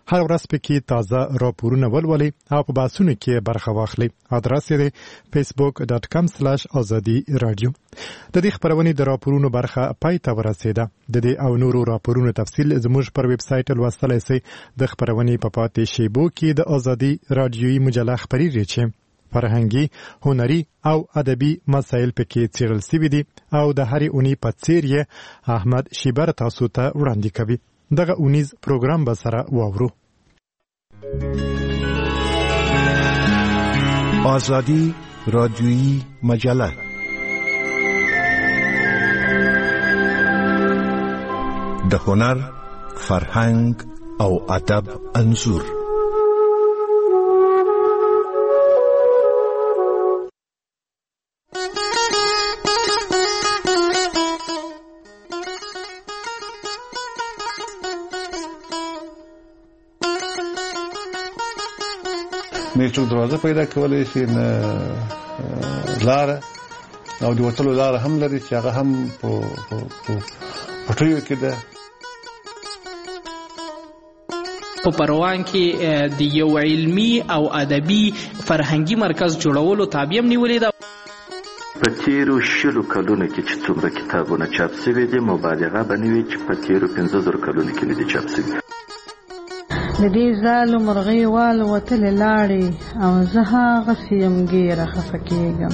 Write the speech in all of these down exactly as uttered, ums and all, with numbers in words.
هر ورځ پکې تازه راپورونه ولولئ او په بحثونو کې برخه واخلئ. ادرس یې facebook dot com slash azadi radio. د دې خبرونې د راپورونو برخه پای ته ورسېده. د دې او نورو راپورونو تفصیل زموږ پر ویب سایټ لوستلای شئ. د خبرونې په پاتې شیبو کې د ازادي رادیوي مجله خبري چې فرهنګي، هنري او ادبي مسایل پکې څیړل شوي دي او د هرې اونۍ په څیر یې احمد شیبر تاسو ته وړاندې کوي. دغه اونیز پروګرام به سره واورو. ازادي رادیویی مجله د هنر، فرهنګ او ادب انځور. میټرو دروازه پیدا کولای شي نه لار او د وټلو لار هم لري چې هغه هم په پټیو کې ده. په پروان کې د یو علمي او ادبي فرهنګي مرکز جوړولو تابع نیولې ده. په تیرو شلو کلونو کې چې څومره کتابونه چاپ شوي دي مبالغه به نه وي چې په تیرو پنځه زره کلونو کې نه دي چاپ شوي. د دې زالو مرغۍ والوتلې لاړې او زه هغسې یم ګیره خفه کېږم.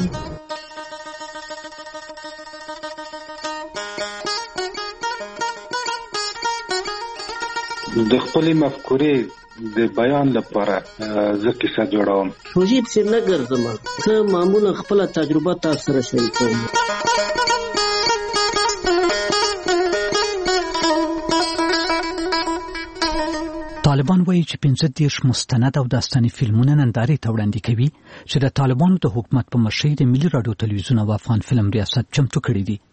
د خپلې مفکورې د بیان لپاره زه کیسه جوړوم. روژې پسې نه ګرځم، زه معمولا خپله تجربه تاسو سره شریکوم. طالبان وایي چې پنځه دېرش مستند او داستاني فلمونه نندارې ته وړاندې کوي چې د طالبانو د حکومت په مشرۍ د ملي راډیو تلویزیون او افغان فلم ریاست چمتو کړي دي.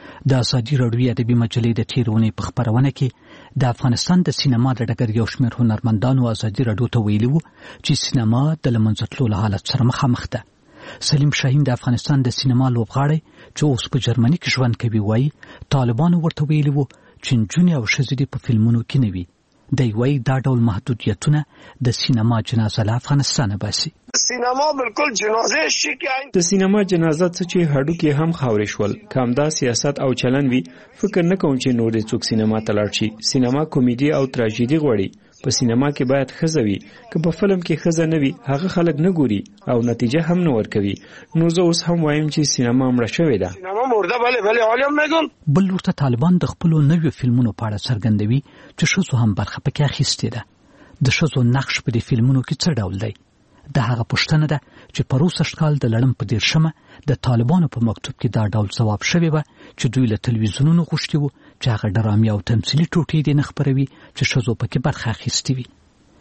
د ازادي راډیوي ادبي مجلې د تېرې اونۍ په خپرونه کې د افغانستان د سینما د ډګر یو شمېر هنرمندانو ازادي راډیو ته ویلي وو چې سینما د له منځه تلو له حالت سره مخامخ ده. سلیم شاهین د افغانستان د سینما لوبغاړی چې اوس په جرمني کې ژوند کوي وایي طالبانو ورته ویلي وو چې نجونې او ښځې دې په فلمونو کې نه وي. دی وایي دا ډول محدودیتونه د سینما جنازه له افغانستانه باسي. سینما بالکل جنازه شي کې د سینما جنازه څه چې هډوکي هم خاورې شول. کامدا سیاست او چلن وی فکر نه کوم چې نور څوک سینما ته لاړ شي. سینما کمیډي او تراژیدي غوړي. په سینما کې باید ښځه وي، که په فلم کې ښځه نه وي هغه خلک نه ګوري او نتیجه هم نه ورکوي. نو زه اوس هم وایم چې سینما مړه شوې ده. سینما مرده بله بله عالم میگم. بل ورته طالبان د خپلو نویو فلمونو په اړه څرګندوي چې ښځو هم برخه پکې اخیستې ده. د ښځو نقش په دې فلمونو کې څه ډول دی؟ د هغه پوښتنه ده چې په روسش کال د لړم په دېرشمه د طالبانو په مکتوب کې دا ډول ځواب شوی و چې دوی له تلویزیونونو غوښتي وو چې هغه ډرامې او تمثیلي ټوټې دې نه خپروي چې ښځو پکې برخه اخیستې وي.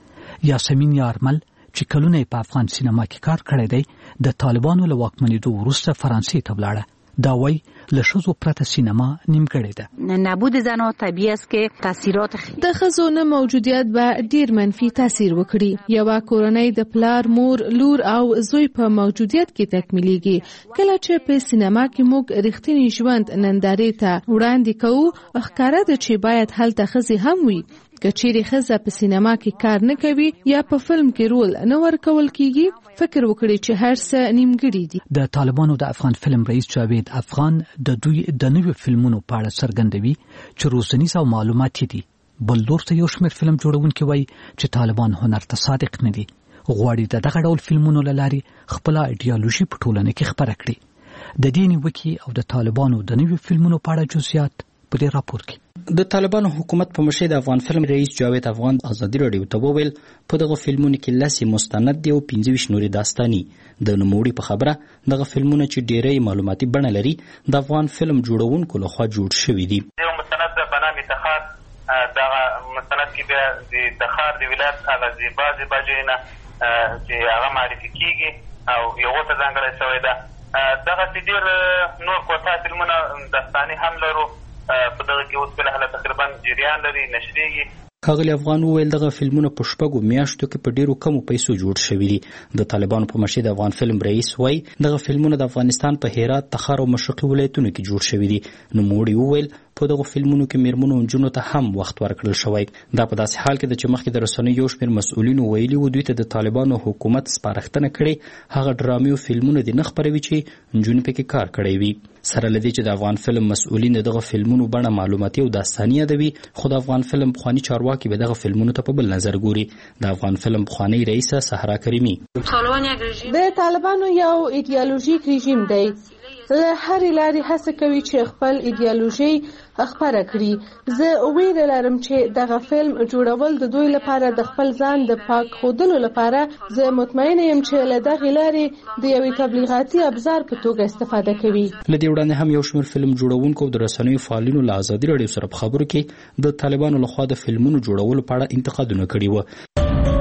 یاسمین یارمل چې کلونه په افغان سینما کې کار کړی دی د طالبانو له واکمنېدو وروسته فرانسې ته ولاړه. دا وایي له ښځو پرته سینما نیمګړې ده. نبود زنان طبیعي است که تاثیرات د ښځو نه موجودیت به ډیر منفي تاثیر وکړي. یوه کورنۍ د پلار، مور، لور او زوی په موجودیت کې تکمیلیږي. کله چې په سینما کې موږ رښتینی ژوند نندارې ته وړاندې کوو ښکاره ده چې باید هلته ښځې هم وي. که چیرې ښځه په سینما کې کار نه کوي یا په فلم کې رول نه ورکول کیږي فکر وکړي چې هر څه نیمګړي دي. د طالبانو د افغان فلم رئیس جاوید افغان د دوی د نویو فلمونو په اړه څرګندوي چې روزنیز او معلوماتي دي. بل لور ته یو شمېر فلم جوړونکي وایي چې طالبان هنر ته صادق نه دي. غواړي د دغه ډول فلمونو له لارې خپله ایډیالوژي په ټولنه کې خپره کړي. د دې نیوکې او د طالبانو د نویو فلمونو په اړه جزئیات په دې راپور کې. د طالبانو حکومت په مشرۍ د افغان فلم رئیس جاوید افغان ازادي راډیو ته وویل په دغه فلمونو کې لسې مستند دي او پنځه ویشت نورې داستاني. د نوموړي په خبره دغه فلمونه چې ډېری معلوماتي بڼه لري د افغان فلم جوړونکو لخوا جوړ شوي دي. یو مستند په نام تخار، دغه مستند کې د تخار د ولایت هغه زیبا زیبا ځایونه چې هغه معرفي کېږي او یوه ته ځانګړی شوی ده. دغسې ډېر نور کوتا فلمونه داستاني هم لرو په دغه کې اوس بلهله تقریبا جریان لري، نشریږي. ښاغلي افغان وویل دغه فلمونه په شپږو میاشتو کې په ډیرو کمو پیسو جوړ شوي دي. د طالبانو په مشرۍ د افغان فلم رئیس وایي دغه فلمونه د افغانستان په هرات، تخار او مشرقي ولایتونو کې جوړ شوي دي. نوموړي وویل په دغه فلمونو کې میرمنو او نجونو ته هم وخت ورکړل شوی. دا په داسې حال کې ده چې مخکې د رسنیو یو شمېر مسؤلینو ویلي وو دوی ته د طالبانو حکومت سپارښتنه کړې هغه ډرامې او فلمونه دې نه خپروي چې نجونې پکې کار کړی وي. سره له دې چې د افغان فلم مسؤلین دغه فلمونو بڼه معلوماتي او داستاني یادوي، خو د افغان فلم پخواني چارواکي به دغه فلمونو ته په بل نظر ګوري. د افغان فلم پخواني رئیسه صحرا کریمي: د طالبانو یو ایډیالوژیک رژیم دی، له هرې لارې هڅه کوي چې خپل ایډیالوژي خپره کړي. زه ویره لرم چې دغه فلم جوړول د دوی لپاره د خپل ځان د پاک ښودلو لپاره. زه مطمئنه یم چې له دغې لارې د یوې تبلیغاتي ابزار په توګه استفاده کوي. له دې وړاندې هم یو شمېر فلم جوړونکو او د رسنیو فعالینو له ازادي راډیو سره په خبرو کې د طالبانو لخوا د فلمونو جوړولو په اړه انتقادونه کړي وو.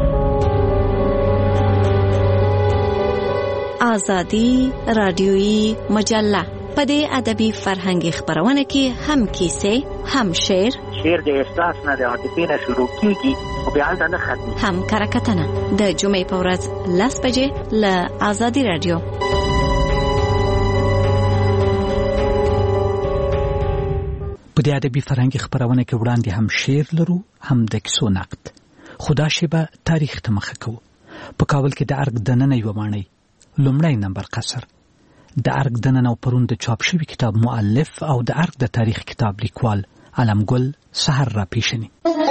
آزادی رادیویی مجله په دې ادبي فرهنګي خبرونه کې هم کیسې، هم شعر. شعر د احساس نه د عاطفې نه شروع کیږي او بیا هلته نه ختمي. هم کرکټنه د جمعې په ورځ لس بجې له آزادي رادیو. په دې ادبي فرهنګي خبرونه کې وړاندې هم شعر لرو، هم د کیسو نقد. خدا شیبه تاریخ ته مخه کوو. په کابل کې د ارګ دننه یو معنی لومړی نمبر قصر. د ارګ دننه پرون د چاپ شوی کتاب مؤلف او د ارګ د تاریخ کتاب لیکوال علمګل سحر را پیشنی.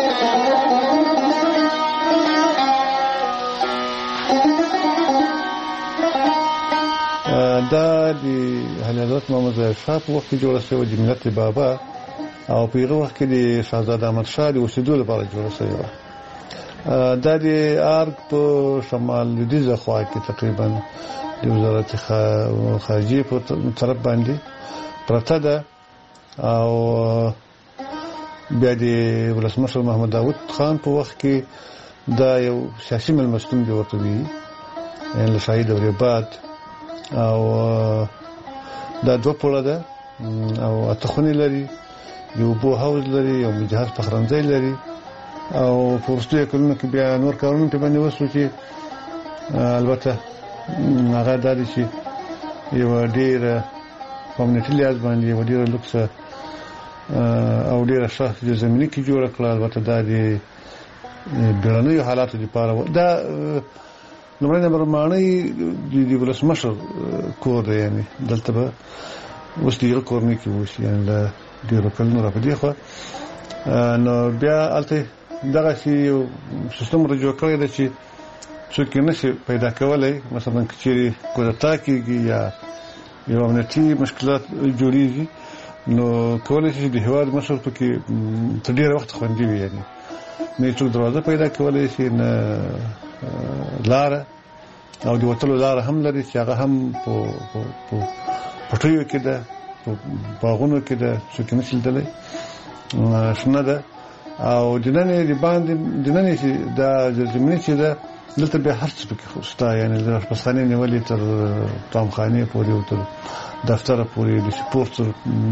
دا د حضرت محمد رضا شاه په وخت کې جوړه شوې د ملت بابا او په هغه وخت کې د شاهزاده احمد شاه د اوسېدو لپاره جوړه شوې وه. دا د ارګ په شمال لویدیځه خوا کې تقریبا د وزارت خارجه په طرف باندې پرته ده او بیا د ولسمشر محمد داود خان په وخت کې دا یو سیاسي ملمستون دی ورته وی ان له شاهي دورې بعد او دا دوه پوله ده او اتخونی لري، یو بو هاوز لري، یو مجهز پخرنځي لري او په وروستیو کلونو کې بیا نور کارونه په باندې وسو چې البته هغه دا دي چې یو ډېر کمیونټي لیاز باندې یو ډېر لوکس او ډېر شخص د زمینی کې جوړ کړل. البته دا د بیرونی حالاتو لپاره دا لومړی نمبر معنی د ولسمشر کور دی، یعنی دلته به اوس د یو کور نه کې وشي یعنی د ډېرو کلونو را په دې خوا نو بیا هلته دغسې یو سیستم را جوړ کړی دی چې څوک یې نشي پیدا کولی. مثلا که چیرې کودتا کېږي یا یو امنیتي مشکلات جوړېږي نو کولی شي د هېواد مشر پکې تر ډېره وخت خوندي وي، یعنی نه څوک دروازه پیدا کولی شي نه لاره او د وتلو لاره هم لري چې هغه هم په پټیو کې ده، په باغونو کې ده، څوک یې نشي لیدلی، شنه ده او د ننې د باندې د ننې چې دا زمیني چې ده دلته بیا هر څه پکې شته، یعنی د اشپزخانې نیولې تر طعامخانې پورې او تر دفتره پورې د سپورت تر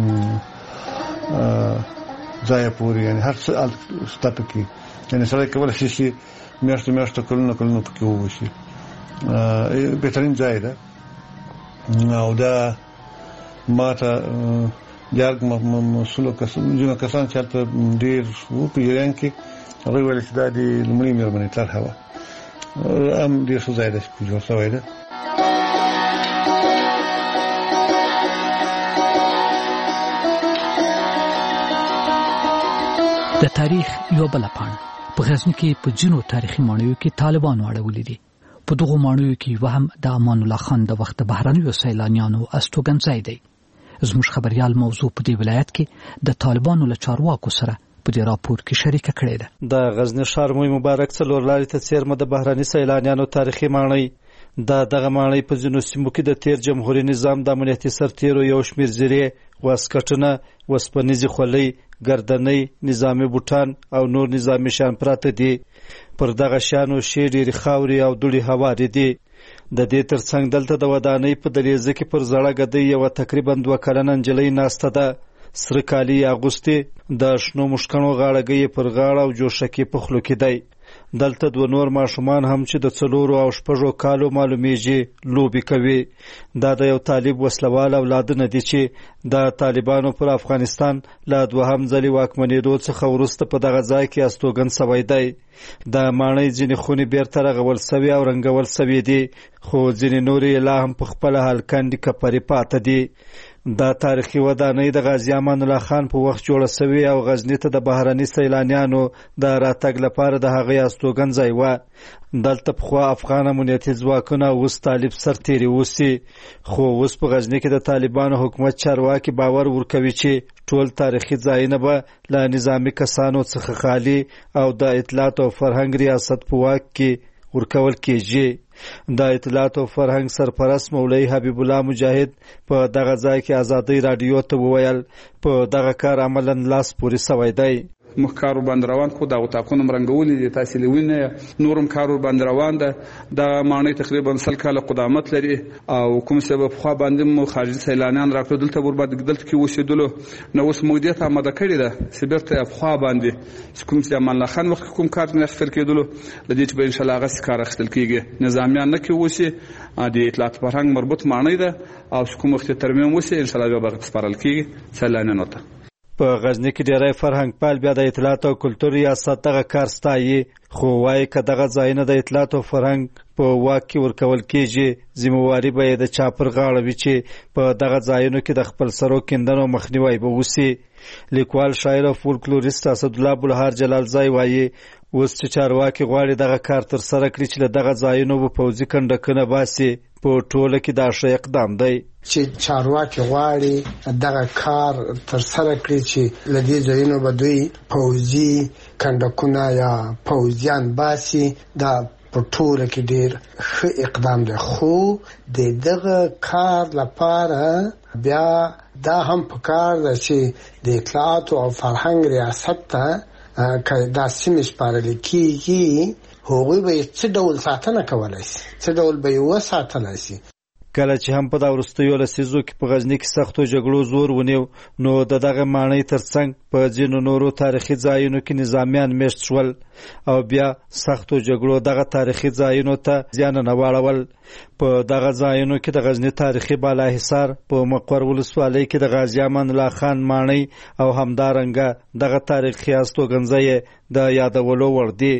ځایه پورې، یعنی هر څه شته پکې. یعنی سړی کولی شي چې میاشتو میاشتو کلونه کلونه پکې ووشي. بهترین ځای ده او دا ما ته یارګ مسؤلو کسان کسان چې هلته ډېر وو په ایران کې هغوی ویل چې دا د لومړۍ مېرمنې طرحه وه، هم ډېر ښه ځای ده چې جوړ شوی ده. د تاریخ یو بله پاڼه په غزني کې په ځینو تاریخي ماڼیو کې طالبانو اړولې دي. په دغو ماڼیو کې یوه هم د امان الله خان د وخت بهرنیو سیلانیانو استوګنځای دی. زموږ خبریال موضوع په دې ولایت کې د طالبانو له چارواکو سره په دې راپور کې شریکه کړې ده. د غزني ښار موی مبارک څلور لارې ته څیرمه د بهرني سیلانیانو تاریخي ماڼۍ دا دغه ماڼۍ په ځینو سیمو کې د تیر جمهوریت نظام د امنیتي سرتیرو یو شمېر زیرې، واسکټونه، وسپنیزې خولۍ، ګردنۍ، نظامي بوټان او نور نظامي شیان پراته دي. پر دغه شیانو شی ډېرې خاورې او دوړې هوارې دي. د دې ترڅنګ دلته د ودانۍ په دریزه کې پر زړه ګدۍ یوه تقریبا دوه کلنه نجلۍ ناسته ده. سره کالي اغوستې، د شنو مشکڼو غاړګۍ پر غاړه او جوشکې په خولو کې دی. دلته دوه نور ماشومان هم چې د څلورو او شپږو کالو معلومیږي لوبي کوي. دا د یو طالب وسلوال اولادونه دي چې د طالبانو پر افغانستان لا دوهم ځلې واکمنېدو څخه وروسته په دغه ځای کې استوګن سوی دی. د ماڼۍ ځینې خونې بیرته رغول سوي او رنګول سوي دي، خو ځینې نورې لا هم په خپله هلکندې کپرې پاته دي. دا تاریخي ودانۍ د غازي امان الله خان په وخت جوړه سوي او غزني ته د بهرني سیلانیانو د راتګ لپاره د هغې استوګن ځای وه. دلته پخوا افغان امنیتي ځواکونه اوس طالب سرتېري اوسي، خو اوس په غزني کې د طالبانو حکومت چارواکي باور ورکوي چې ټول تاریخي ځایونه به له نظامي کسانو څخه خالي او د اطلاعات او فرهنګ ریاست په واک کې ورکول کېږي. د اطلاعات او فرهنګ سرپرست مولوي حبیب الله مجاهد په دغه ځای کې ازادۍ راډیو ته وویل په دغه کار عملاً لاس پورې سوی دی. مخ کارو باندې روان خو د غوتاکونو مرنګولې دي تاسو لوینه نورم کارو باندې روان ده. د ماڼۍ تقریبا سل کاله قدامت لري او کوم سبب خو باندې مو خارجي سیلانیان راکړل دلته ور باندې دلته کې وسیدلو نو اوس مودیت آماده کړی ده سیبرته خو باندې کوم چې امان الله خان وخت کوم کار نه خپل کېدلو لدې چې به ان شاء الله غس کار اخستل کیږي. نظامیان نه کې وسی د اطلاعات فرهنګ مربوط ماڼۍ ده او کوم وخت ترمیم وسی ان شاء الله به سپارل کیږي سیلانیانو ته. په غزني کې ډیری فرهنګ پال بیا د اطلاعات او کلتور ریاست دغه کار ستایي، خو وایي که دغه ځایونه د اطلاعات او فرهنګ په واک کې ورکول کېږي ذمهواري به یې د چا پر غاړه وي چې په دغه ځایونو کې د خپل سرو کیندنو مخنیوی به وسي. لیکوال شاعر او فولکلوریست اسدالله بلهار جلالزای وایي اوس چې چارواکي غواړي دغه کار ترسره کړي چې له دغه ځایونو به پوځي کنډکونه باسي په ټوله کې دا ښه اقدام دی. چې چارواکي غواړي دغه کار ترسره کړي چې له دې ځایونو به دوی پوځي کنډکونه یا پوځیان باسي، دا په ټوله کې ډېر ښه اقدام دی. خو د دغه کار لپاره بیا دا هم پکار ده چې د اطلاعات او فرهنګ ریاست ته که دا سیمې سپارل کېږي هغوی به یې څه ډول ساتنه کولی شي، څه ډول به یې وساتلی شي. کله چې هم په دا وروستیو لسیزو کې په غزني کې سختو جګړو زور ونیو نو د دغه ماڼۍ ترڅنګ په ځینو نورو تاریخي ځایونو کې نظامیان میشت شول او بیا سختو جګړو دغه تاریخي ځایونو ته زیان نه واړول. په دغه ځایونو کې د غزني تاریخي بالاحصار په مقر ولسوالۍ کې د غازي امان الله خان ماڼۍ او همدارنګه دغه تاریخي استوګنځای د یادولو وړ دي.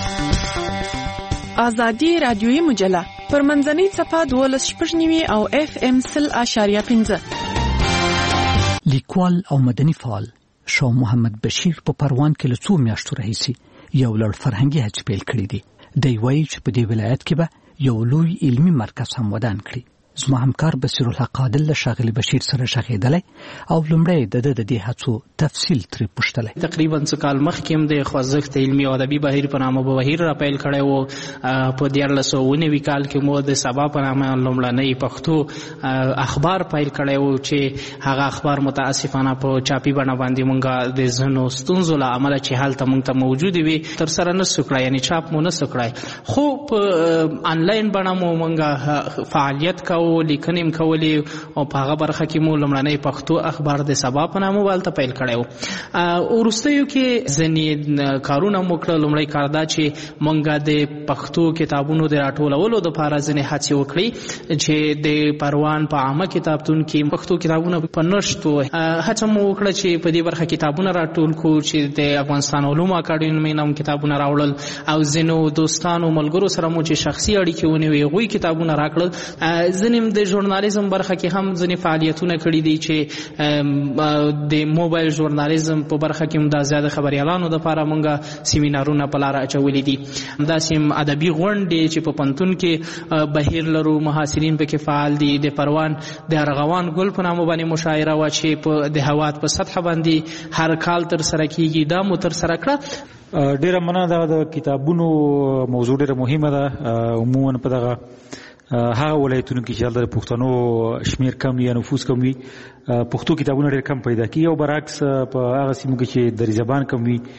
آزادي رادیویي مجله پر منځنۍ صفحه دولس شپږ نوي او اف ام سل اشاریه پنځه. لیکوال او مدني فعال شاه محمد بشیر په پروان کې له څو میاشتو راهیسې یو لړ فرهنګي هڅې پیل کړي دي. دی وایي چې په دې ولایت کې به یو لوی علمي مرکز هم ودان کړي. زما همکار بصیر الحق عادل له ښاغلي بشیر سره شغېدلی او لومړی د ده د دې هڅو تفصیل ترې پوښتلی. تقریبا څه کال مخکې هم د خوځښت علمي او ادبي بهیر په نامه بهیر را پیل کړی و. په دیارلس سوه اوه نوي کال کې مو د سبا په نامه لومړنی پښتو اخبار پیل کړی و چې هغه اخبار متاسفانه په چاپي بڼه باندې مونږ د ځینو ستونزو له امله چې هلته مونږ ته موجودې وي ترسره نه سو کړی، یعنې چاپ مو نه سو کړی، خو په انلاین بڼه مو مونږ فعالیت کوو، لیکنې م کولې او په هغه برخه کې مو لومړنی پښتو اخبار د سبا په نامه والته پیل کړی و. وروستیو کې ځینې کارونه مو کړل. لومړی کار دا چې مونږ د پښتو کتابونو د راټولولو دپاره ځینې هڅې وکړې چې د پروان په عامه کتابتون کې پښتو کتابونه په نشت و. هڅه مو وکړه چې په دې برخه کتابونه راټول کړو چې د افغانستان علومو اکاډمۍ نه هم کتابونه راوړل او ځینو دوستانو ملګرو سره مو چې شخصي اړیکې ونیوې هغوی کتابونه راکړل. ځینې د ژورنالیزم برخه کې هم ځینې فعالیتونه کړي دي چې د موبایل ژورنالیزم په برخه کې هم دا زیاده خبریالانو دپاره مونږ سیمینارونه په لاره اچولي دي. همداسې هم ادبي غونډې چې په پوهنتون کې بهیر لرو، محاصرین پکې فعال دي. د پروان د ارغوان ګل په نامه باندې مشاعره وه چې په د هوات په سطحه باندې هر کال ترسره کیږي، دا مو ترسره کړه. ډیره مننه. د کتابونو موضوع ډیره مهمه ده. عموما په دغه هغه ولایتونو کې چې د پښتنو شمیر کم یا نفوس کم وي پښتو کتابونه ډېر کم پیدا کیږي او برعکس په هغه سیمو کې چې دري زبان کم وي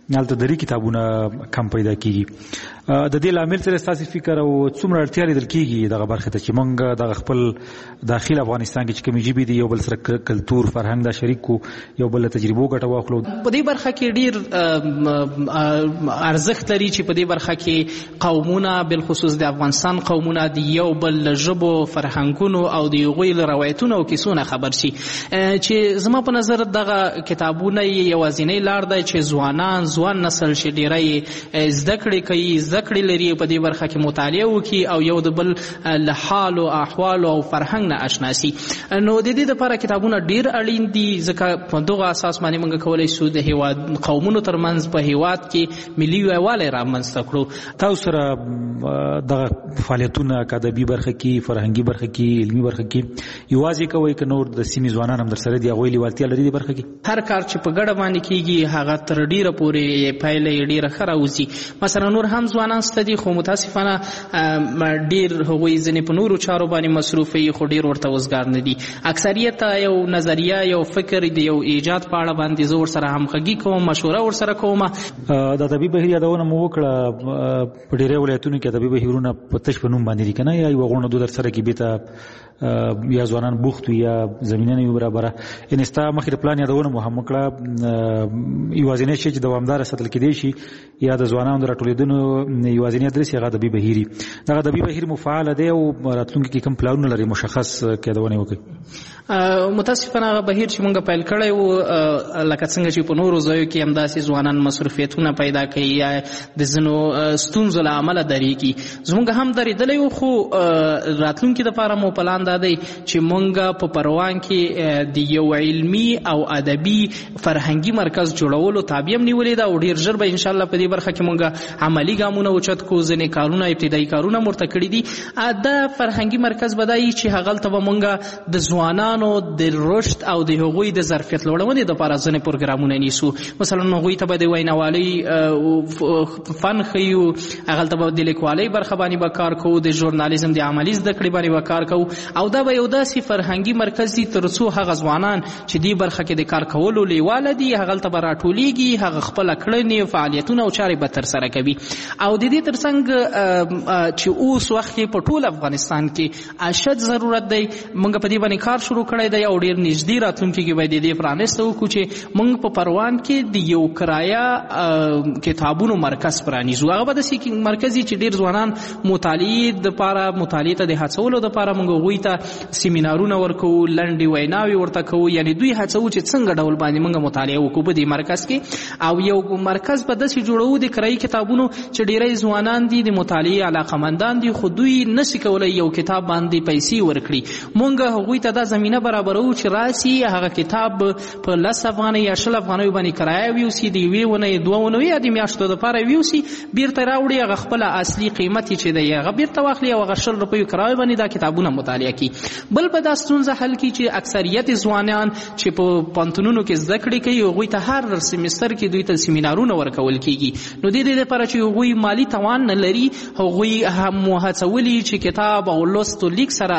هلته درې کتابونه کم پیدا کیږي. د دې لامل سره ستاسو فکر او څومره اړتیا لیدل کیږي دغه برخه ته چې موږ د خپل داخل افغانستان کې چې کومې ژبې دي یو بل سره کلتور فرهنګ دا شریک کو یو بل تجربو ګټه واخلو. په دې برخه کې ډیر ارزښت لري چې په دې برخه کې قومونه بالخصوص د افغانستان قومونه د یو بل ژبو فرهنګونو او د هغوی له روایتونو او کیسو خبر شي چې زما په نظر دغه کتابونه یوازینی لار دی چې ځوانان ځوان نسل چې ډیری زده کړې کوي زده کړې لري په دې برخه کې مطالعه وکړي او یو د بل له حال او احوال او فرهنګ نه آشنا شي. نو د دې لپاره کتابونه ډیر اړین دي ځکه په دغه اساس باندې موږ کولی شو د هیواد قومونو ترمنځ په هیواد کې ملي یووالی رامنځته کړو. تاسو سره دغه فعالیتونه که ادبي برخه کې فرهنګي برخه کې علمي برخه کې یوازې کوئ که نور د سیمې ځوانان هم در سره دي هغوی لیوالتیا لري دې برخه کې؟ هر کار چې په ګډه باندې کیږي هغه تر ډیره پورې پایله یې ډیره ښه راوځي. مثلا نور هم ځوانان شته دي خو متاسفانه ډیر هغوی ځینې په نورو چارو باندې مصروف وي خو ډیر ورته وزګار نه دي. اکثریت یو نظریه یو فکر د یو ایجاد په اړه باندې زه ورسره همغږي کوم مشوره ورسره کوم. د ادبي بهیر یادونه مو وکړه په ډیری ولایتونو کې ادبي بهیرونه په تش په نوم باندې دي که نه یا یوه غونډه دو در سره کې بېرته یا ځوانان بوخت وي یا زمینه نه وي برابره. یعنې ستا مخکې د پلان یادونه مو هم وکړه یوازینی شی چې دوامداره ساتل کېدی شي یا د ځوانانو د راټولېدنو یوازینی ادرس هغه ادبي بهیر وي. دغه ادبي بهیر مو فعاله دی او راتلونکي کې کوم پلانونه لري مشخص یادونه یې وکړئ؟ متاسفانه هغه بهیر چې موږ پیل کړی و لکه څنګه چې په نورو ځایو کې همداسې ځوانان مصروفیتونه پیدا کوي یا د ځینو ستونزو له امله درېږي. زموږ هم درېدلی و خو راتلونکي دپاره مو پلان دا دی چې موږ په پروان کې د یو علمي او ادبي فرهنګي مرکز جوړولو تابع هم نیولې ده او ډېر ژر به انشاءالله په دې برخه کې موږ عملي ګامونه اوچت کړو. ځینې کارونه ابتدایي کارونه هم ورته کړي دي. دا فرهنګي مرکز به دا وي چې هغلته به موږ د ځوانانو د رشد او د هغوی د ظرفیت لوړونې دپاره ځینې پروګرامونه نیسو. مثلا هغوی ته به د ویناوالۍ فن ښیو، هغلته به د لیکوالۍ برخه باندې به کار کوو، د ژورنالیزم د عملي زده کړې باندې به کار کوو او دا به یو داسې فرهنګي مرکز وي تر څو هغه ځوانان چې دې برخه کې د کار کولو لیواله دي هغلته به راټولیږي، هغه خپله کړنې فعالیتونه او چارې به ترسره کوي. او د دې ترڅنګ چې اوس وخت کې په ټول افغانستان کې اشد ضرورت دی موږ په دې باندې کار شروع کړی دی او ډېر نږدې راتلونکي کې به د دې پرانسته وکړو چې موږ په پروان کې د یو کرایه کتابونو مرکز پرانیزو. هغه به داسې مرکز وي چې ډېر ځوانان مطالعې دپاره مطالعې ته د هڅولو دپاره موږ هغوی ته سیمینارونه ورکوو، لنډې ویناوې ورته کوو، یعنې دوی هڅوو چې څنګه ډول باندې موږ مطالعه وکړو په دې مرکز کې. او یو مرکز به داسې جوړوو د کرایي کتابونو چې ډېری ځوانان دي د مطالعې علاقمندان دي خو دوی نشي کولی یو کتاب باندې پیسې ورکړي. موږ هغوی ته دا زمینه برابروو چې راسي هغه کتاب په لس افغانۍ یا شل افغانیو باندې کرایه ویوسي، د یوې ونې دوه ونې یا د میاشتو دپاره ویوسي، بیرته راوړي هغه خپله اصلي قیمت چې دی هغه بیرته واخلي او هغه شل روپیو کرایه باندې دا کتابونه مطالعه کړي. بل به دا ستونزه حل کړي چې اکثریت ځوانان چې په پوهنتونونو کې زده کړې کوي هغوی ته هر سیمستر کې دوی ته سیمینارونه ورکول کېږي. نو د دې لپاره چې هغوی مالي توان نه لري هغوی هم هڅولي چې کتاب او لوست و لیک سره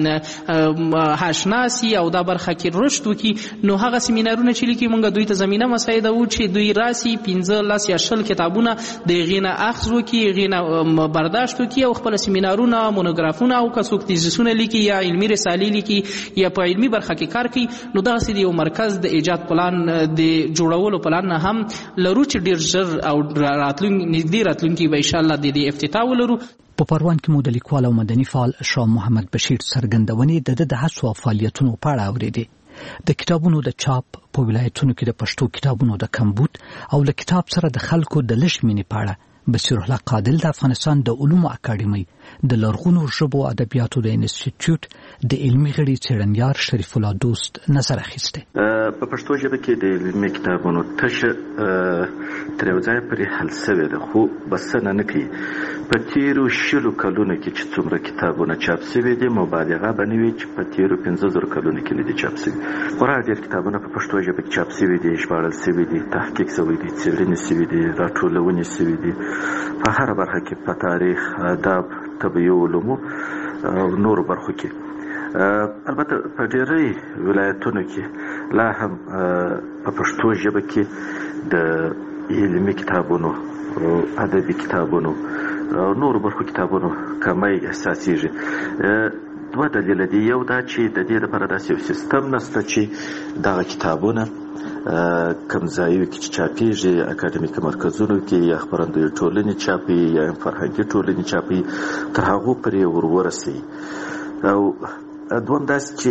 آشنا سي او دا برخه کې رشد وکړي. نو هغه سیمینارونه چې لیکي موږ دوی ته زمینه مساعده وو چې دوی راسي پنځه لس یا شل کتابونه د هغې نه اخذ وکړي، هغې نه برداشت وکړي او خپله سیمینارونه مونوګرافونه او که څوک تیزیسونه لیکي یا علمي رسالې لیکي یا په علمي برخه کې کار کوي. نو دغسې د یو مرکز د ایجاد پلان د جوړولو پلان نه هم لرو چې ډېر ژر او راتلونکي نږدې راتلونکي به انشاءالله د دې افتتاح ولرو. په پروان کې مو د لیکوال او مدني فعال شاه محمد بشیر څرګندونې د ده د هڅو او فعالیتونو په اړه اورېدې. د کتابونو د چاپ په ولایتونو کې د پښتو کتابونو د کمبود او له کتاب سره د خلکو د لږ مینې په اړه بصیر الله قادل د افغانستان د علومو اکاډمۍ د لرغونو ژبو او ادبیاتو د انسټیټیوټ د علمي غړي څېړنیار شریف الله دوست نظر اخیستی. په پښتو ژبه کې د علمي کتابونو تشه تر یو ځایه پورې حل سوې ده خو بسنه نه کوي. په تېرو شلو کلونو کې چې څومره کتابونه چاپ سوي دي مبالغه به نه وي چې په تېرو پنځه زرو کلونو کې نه دي چاپ سوي. خورا ډېر کتابونه په پښتو ژبه کې چاپ سوي دي، ژباړل سوي دي، تحقیق سوي دي، څېړنې سوي دي، راټولونې سوي دي په هره برخه کې، په تاریخ، ادب، طبیعي علومو او نورو برخو کې. البته په ډېری ولایتونو کې لا هم په پښتو ژبه کې د علمي کتابونو او ادبي کتابونو او نور برخو کتابونو کمی احساسیږي. دوه دلیل دي. یو دا چې د دې لپاره داسې یو سیستم نشته چې دغه کتابونه کوم ځایو کې چې چاپیږي اکاډمیک مرکزونو کې یا خپرندوی ټولنې چاپي یا فرهنګي ټولنې چاپي تر هغو پورې ور ورسوي. او دویم داسې چې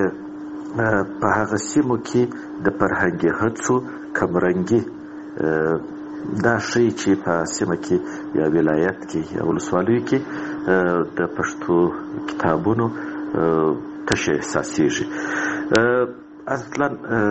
په هغه سیمو کې د فرهنګي هڅو کمرنګي دا شی چې په سیمه کې یا ولایت کې یا ولسوالیو کې د پښتو کتابونو تشه احساسیږي. اصلا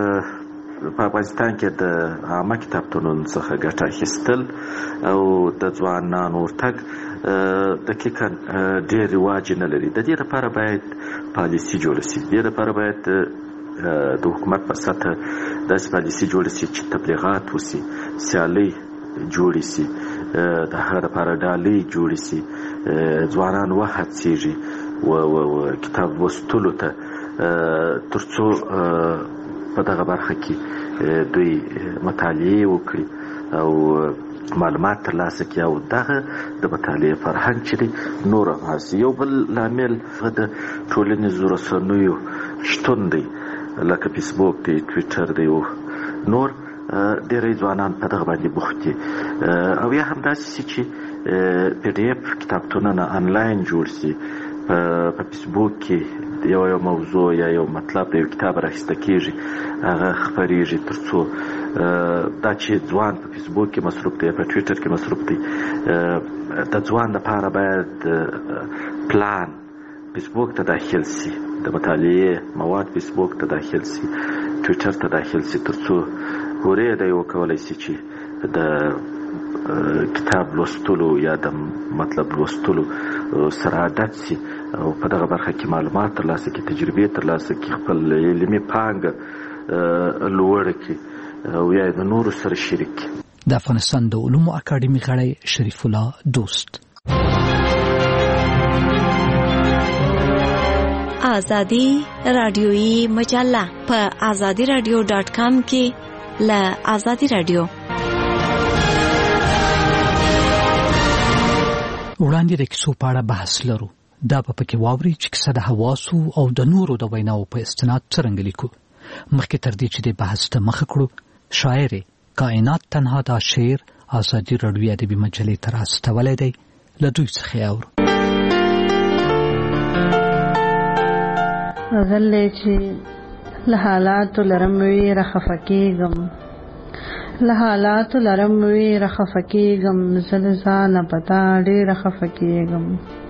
په افغانستان کې د عامه کتابتونونو څخه ګټه اخیستل او د ځوانانو ورتګ دقیقا ډېر رواج نه لري. د دې لپاره باید پالیسي جوړه شي. د دې لپاره باید د حکومت په سطحه داسې پالیسي جوړه شي چې تبلیغات وشي، سیالۍ جوړې شي، د هغه لپاره ډالۍ جوړې شي، ځوانان وهڅېږي و کتاب لوستلو ته تر څو په دغه برخه کې دوی مطالعې وکړي او معلومات ترلاسه کړي او دغه د مطالعې فرهنګ چې دی نور هم هڅي. یو بل لامل د ټولنیزو رسنیو شتون دی، لکه فیسبوک دی، ټویټر دی او نور. ډېری ځوانان په دغه باندې بوخت دي. او یا هم داسې شي چې پی ډي اف کتابتونونه انلاین جوړ شي. په فیسبوک کې یو یو موضوع یا یو مطلب د یو کتاب راخیسته کېږي، هغه خپرېږي تر څو دا چې ځوان په فیسبوک کې مصروف دی، په ټویټر کې مصروف دی، د ځوان لپاره باید پلان فیسبوک ته داخل شي، د مطالعې مواد فیسبوک ته داخل شي، ټویټر ته داخل شي، تر څو هورې دی وکولی شي چې د کتاب لوستلو یا د مطلب لوستلو سره عادت شي او په دغه برخه کې معلومات ترلاسه کړي، تجربې ترلاسه کړي، خپل علمي پانګه لوړه کړي او یا د نورو سره شریک کړي. د افغانستان د علومو اکاډمي غړی شریف الله دوست. آزادی رادیویی مجله په آزادی رادیو ډاټ کام کې له آزادی رادیو وړاندې د کیسو په اړه بحث لرو. دا به پکې واوري چې کیسه د حواسو او د نورو د ویناو په استناد څرنګه لیکو. مخکې تر دې چې د بحث ته مخه کړو، شاعر کائنات تنها دا شعر آزادي رادیویي ادبي مجلې ته راستولی دی. له دوی څخه یې اورو. غزل دی چې له حالاتو لرم وی رخفه کېږم، له حالاتو لرم وی رخفه کېږم، زه د ځانه په تا ډېره خفه کېږم.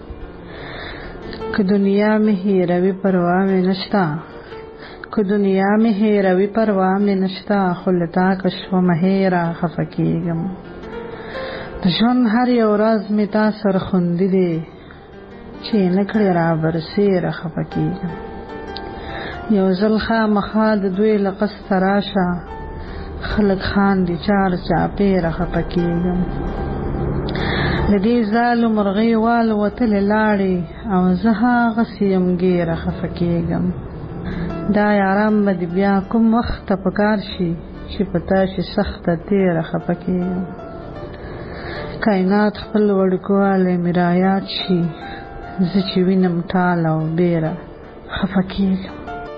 که دنیا مې هېروي پروا مې نشته، که دنیا مې هېروي پروا مې نشته، خو له تا که شومه هېره خفه کېږم. د ژوند هر یو راز مې تا سره خوندي دی، چې نه کړې را برسېره خفه کېږم. یو ځل خامخا د دوی له قصده راشه، خلک خاندي چار چاپېره خفه کېږم. د دې ځالو مرغۍ والوتلې لاړې او زه هغسې یم ګیره خفه کېږم. دا یاران به دې بیا کوم وخت ته په کار شي چې په تاسې سخته تېره خفه کېږم. کائنات خپل وړوکوالی مې رایاد شي، زه چې وینم ټال او بیره خفه کېږم.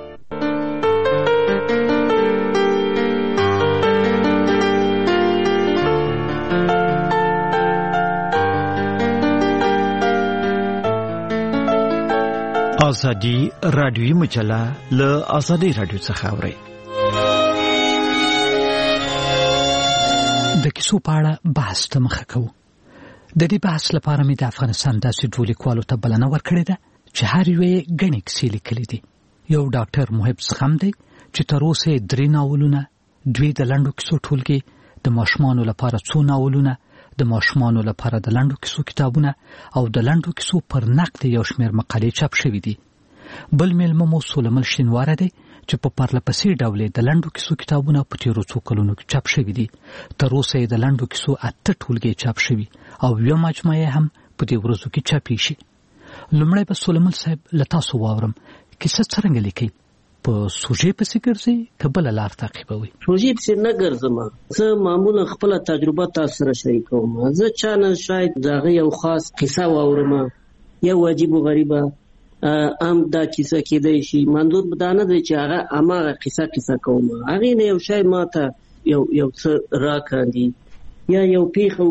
آزادی رادیویی مجله له آزادی رادیو څخه اورئ. د کیسو په اړه بحث ته مخه کوو. د دې بحث لپاره مې د افغانستان داسې دوه لیکوالو ته بلنه ورکړې ده چې هر یو یې ګڼې کیسې لیکلي دي. یو ډاکټر محب زغم دی چې تر اوسه یې درې ناولونه، دوی د لنډو کیسو ټولګې، د ماشومانو لپاره څو ناولونه، د ماشومانو لپاره د لنډو کیسو کتابونه او د لنډو کیسو پر نقد یو شمېر مقالې چاپ شوي دي. بل میلمه مو سولمل شینواره دی چې په پرله پسې ډول د لنډو کیسو کتابونه په تیرو څو کلونو کې چاپ شوي دي. تر اوسه یې د لنډو کیسو اته ټولګې چاپ شوي او یو مجموعه هم په دې ورځو کې چاپېږي. لومړی به سولمل صاحب له تاسو واورم، کیسه څرنګه لیکئ؟ په سوژې پسې ګرځي که بله لار تعقیبوي؟ سوژې پسې نه ګرځم، زه معمولا خپله تجربه تاسو سره شریکوم. زه چا نه شاید د هغه یو خاص قصه واورم، یو عجیب و غریبه ام دا کیسه کېدی شي، منظور دا نه دی چې هغه هماغه قصه قصه کوم، هغې نه یو شی ماته یو یو څه راکاندي یا یو پیښه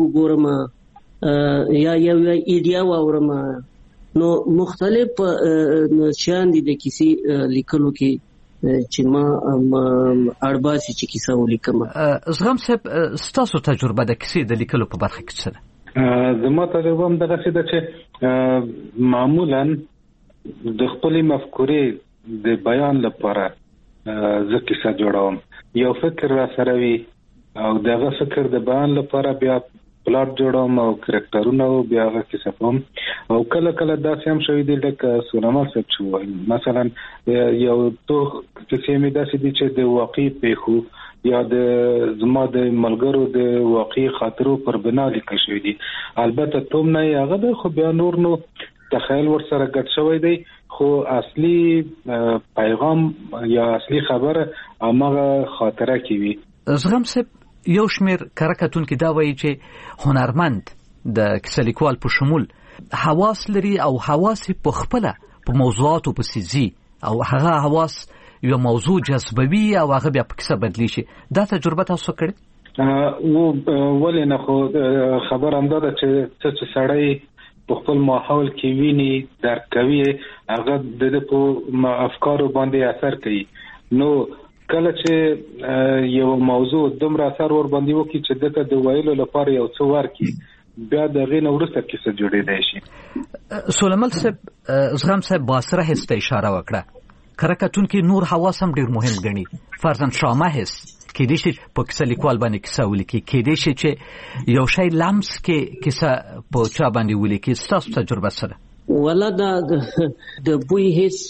وګورم یا یو ایډیا واورم. نو مختلف شیان دي د کیسې لیکلو کې چې ما اړباسي چې کیسه ولیکم. زغم صاحب، ستاسو تجربه د کیسې د لیکلو په برخه کې څه ده؟ زما تجربه هم دغسې ده چې معمولا د خپلې مفکورې د بیان لپاره زه کیسه جوړوم. یو فکر را سره وي او دغه فکر د بیان لپاره بیا پلاټ جوړوم او کرکټرونه او بیا هغه کیسه کوم. او کله کله داسې هم شوي دي لکه سونما صاحب چې وایي، مثلا یو څو کیسې مې داسې دي چې د واقعي پیښو یا د زما د ملګرو د واقعي خاطرو پر بنا لیکل شوي دي. البته توم نه یې هغه ده، خو بیا نور نو تخیل ورسره ګډ شوی دی، خو اصلي پیغام یا اصلي خبره هماغه خاطره کې وي. زغم صاحب، یو شمیر کره کتونکي دا وایي چې هنرمند د کیسه لیکوال په شمول حواس لري او حواس په خپله په موضوعاتو پسې ځي او هغه حواس یو موضوع جذبوي او هغه بیا په کیسه بدلی شي. دا تجربه تاسو کړې؟ و ولې نه، خو خبر هم دا ده چې څه چې سړی په خپل ماحول کې ویني درک کوي، هغه د ده په افکارو باندې اثر کوي. نو کله چې یو موضوع دومره اثر ور باندې وکړي چې دته د ویلو لپاره یو څه ورکړي، بیا د هغې نه وروسته کیسه جوړېدی شي. سلیمان صاحب، زغم صاحب باصره حس ته اشاره وکړه. کره کتونکي نور حواس هم ډېر مهم ګڼي. فرضاً شامه حس کېدای شي په کیسه لیکوال باندې کیسه ولیکي، کېدای شي چې یو شی لمس کې کیسه په چا باندې ولیکي. ستاسو تجربه سره؟ ولا دا د بوی حس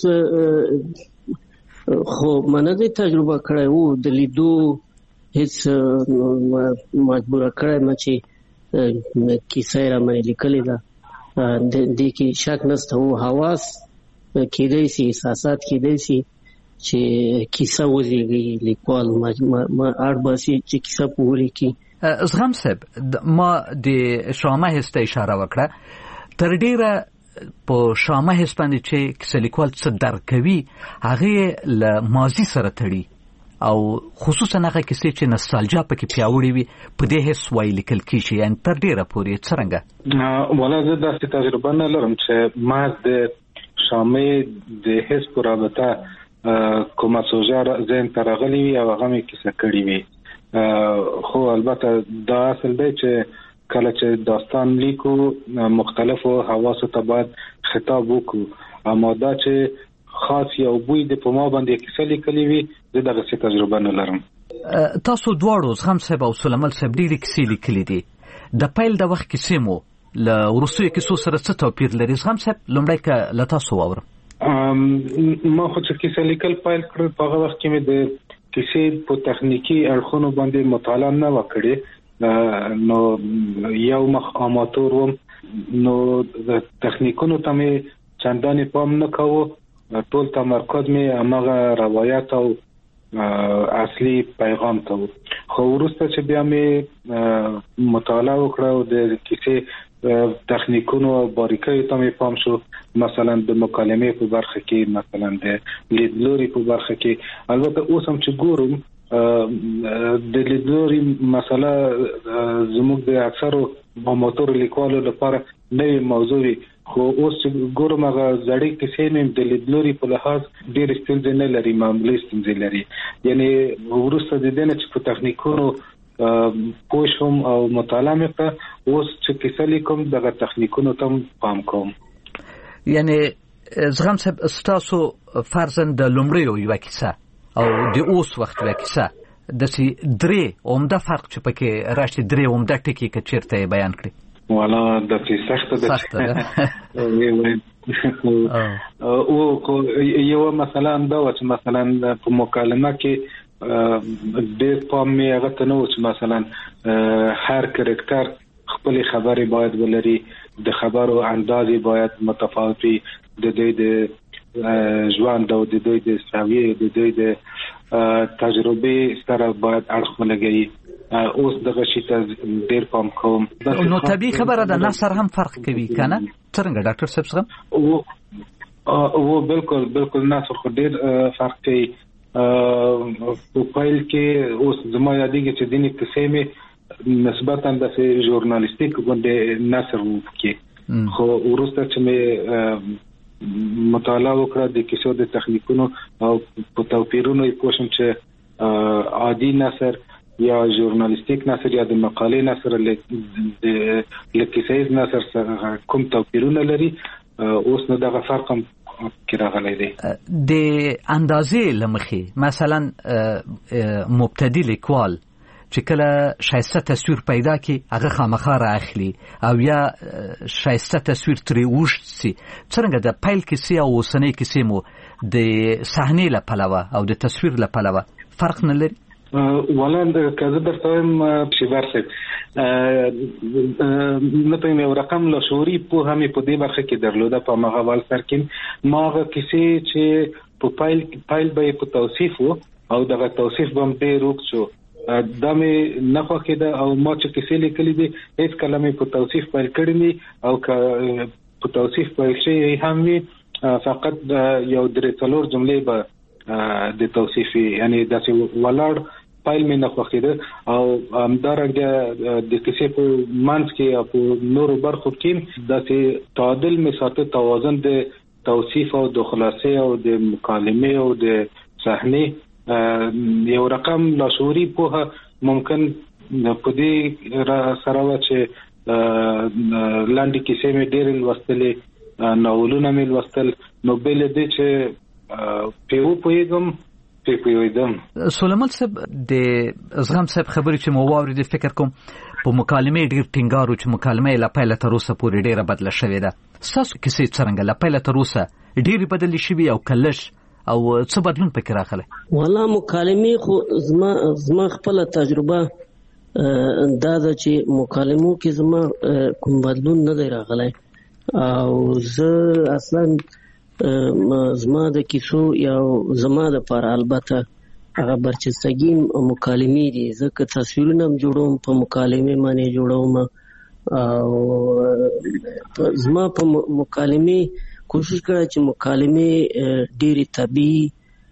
خو منځي تجربه کړی وو، د لیدو هیڅ مجبوره کړی ما چې کیسه را مې لیکلې ده. د دې کې شک نشته، وو حواس کېدای شي، احساسات کېدای شي چې کیسه وزېږي، لیکوال ما اړباسي چې کیسه په ولیکي. زغم صاحب، ما د شامه حس ته اشاره وکړه. تر ډیره په شامه حس باندې چې کیسه لیکوال څه درک کوي هغې له ماضي سره تړي او خصوصا هغه کیسې چې نوستالژیا پکې پیاوړې وي په دې حس وایي لیکل کېږي. یعنې تر ډیره پورې څرنګه؟ ولا زه داسې تجربه نه لرم چې ما د شامې د حس په رابطه کومه سوژه ذهن ته راغلې وي او هغه مې کیسه کړې وي. خو البته دا اصل دی چې کله چې داستان لیکو مختلفو حواسو ته باید خطاب وکړو، اما دا چې خاص یو بوی د په ما باندې کیسه لیکلې وي، زه دغسې تجربه نه لرم. تاسو دواړو، زغم صاحب او سلیمان صاحب، ډېرې کیسې لیکلې دي. د پیل د وخت کیسې مو له وروستیو کیسو سره څه توپیر لري؟ زغم صاحب، لومړی که له تاسو واورم. ما خو چې کیسه لیکل پیل کړل په هغه وخت کې مې د کیسې په تخنیکي اړخونو باندې مطالعه نه وه کړې، نو یو مخ اماتور وم، نو د تخنیکونو ته مې چندانې پام نه کوو، ټول تمرکز مې هماغه روایت او اصلي پیغام ته و. خو وروسته چې بیا مې مطالعه وکړه او د کیسې تخنیکونو او باریکیو ته مې پام شو، مثلا د مکالمې په برخه کې، مثلا د لیدلوري په برخه کې. البته اوس هم چې ګورم د لیدلوري مسله زموږ د اکثرو اماتور لیکوالو لپاره نوې موضوع وي، خو اوس چې ګورم هغه زړې کیسې مې د لیدلوري په لحاظ ډېرې ستونزې نه لري، معمولي ستونزې لري. یعنې وروسته د دې نه چې په تخنیکونو پوه شوم او مطالعه مې کړه، اوس چې کیسه لیکم دغه تخنیکونو ته هم پام کوم. یعنې زغم صاحب، ستاسو فرضاً د لومړیو یوه کیسه او د اوس وخت یوه کیسه داسې درې عمده فرق چې پکې راشي، درې عمده ټکي که چېرته یې بیان کړي؟ والا داسې سخته ده او یوه مثلا همدا وه چې مثلا په مکالمه کې ډېر پام مې هغه ته نه و چې مثلا هر کرکټر خپلې خبرې باید ولري، د خبرو اندازې باید متفاوت وي، د دوی د ژوند او د دوی د ساوی د دوی د تجربه سره باید اړخ ولګي. اوس دغه شی ته ډیر پام کوم. نو طبيعي خبره ده نثر هم فرق کوي کنه څنګه ډاکټر صاحب څنګه؟ او او بالکل بالکل نثر خو ډیر فرق کوي. په پایل کې اوس زما یادېږي چې دیني کیسې مې نسبتا د ژورنالیستیک باندې نثر وکړي، خو وروسته چې مې مطالعه وکړه د کیسو د تخنیکونو او په توپیرونو یې پوه شم چې عادي نثر یا ژورنالیستیک نثر یا د مقالې نثر د لکیسیز نثر سره کوم توپیرونه لري، اوس نو دغه فرق هم کې راغلی دی. د اندازې لمخې مثلا مبتدی لیکوال چې کله شایسته تصویر پیدا کی هغه خامخا راخلی او یا شایسته تصویر ترې وشت سي، څنګه د پیل کیسې او اوسنۍ کیسې مو د صحنې له پلوه او د تصویر له پلوه فرق نه لري؟ ولند کزه درته وایم چې ورسېد نه په یو رقم له شعوري په همې په دې برخه کې درلوده په مغه وال سر کې ماغه کیسې چې په پایل پایل به په توصیف او دغه توصیف به ډېر روک شو دا مې نه خوښېده او ما چې کیسې لیکلې دي هیڅ کله مې په توصیف پیل کړی نه او که په توصیف پیل شوی هم وي فقط یو درې څلور جملې به د توصیف یعنی داسې ولاړ پایل مې نه خوښېده او همدارنګه د کیسې په منځ کې او په نورو برخو کې داسې تعادل مې ساته، توازن د توصیف او د خلاصې او د مکالمې او د صحنې یو رقم لاشعوري پوهه ممکن په دې سره و چې لاندې کیسې مې ډېرې لوستلې، ناولونه مې لوستل، نو بل دې چې په پوهېږم سلیمان صاحب د زغم صاحب خبرې چې مو واورېدې فکر کوم په مکالمې ډېر ټینګار و چې مکالمه له پیله تر اوسه پورې ډېره بدله شوې ده. ستاسو کیسې څرنګه له پیله تر اوسه ډېرې بدلې شوې او کلش او څه بدلون پکې راغلی؟ والله مکالمې خو زما زما خپله تجربه دا ده چې مکالمو کې زما کوم بدلون نه دی راغلی او زه اصلا زما د کیسو یا زما د پر البته هغه برچستګي مکالمې دي، ځکه تصویرونه هم جوړوم په مکالمې باندې جوړوم او زما په مکالمې کوشش کړه چې مکالمې ډېرې طبیعي